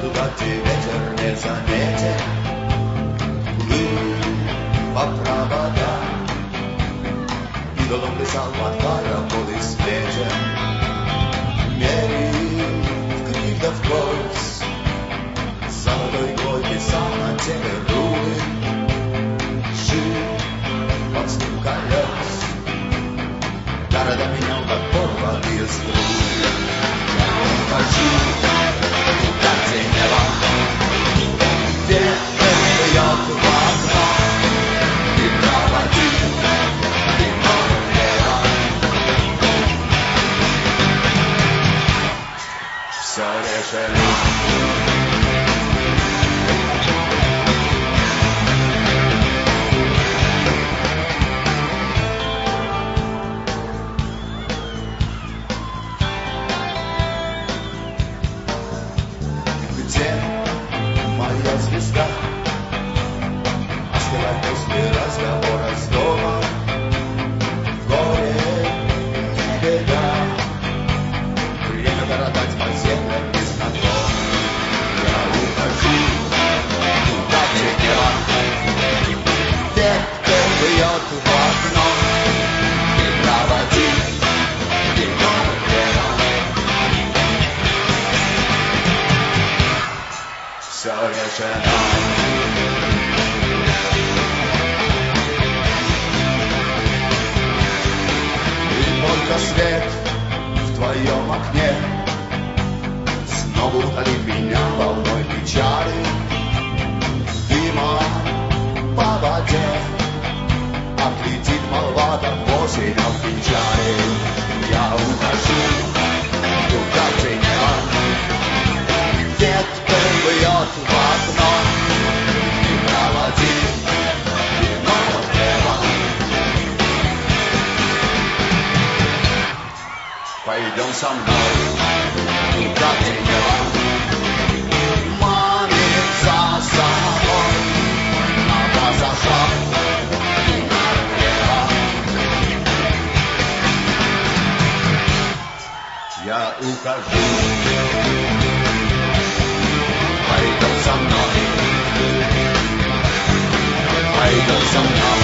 туда, где ветер не заметен. Плыл по проводам, идолом плясал под пароходы свете. Мерил в крик в кольц, золотой год писал на теле руны. Жил под стук колес, города менял, как порванные струны. Я ухожу туда, где небо, ветер бьет в окно. И проводи, и море, все решено. Звезда остывает после разговора с домом. В горе не беда, время коротать по землям без знаком. Я ухожу туда, где небо, ветер бьет в окно. И проводи, и море, все решено. И только свет в твоем окне снова утолит меня волной печали. Дыма по воде отлетит молва, как осень в печали. Я ухожу туда, где небо, ветер бьет в окно. И проводи, и море, пойдем со мной туда, где небо манит за собой. На пассажир и налево я ухожу. Пойдем со мной, пойдем со мной.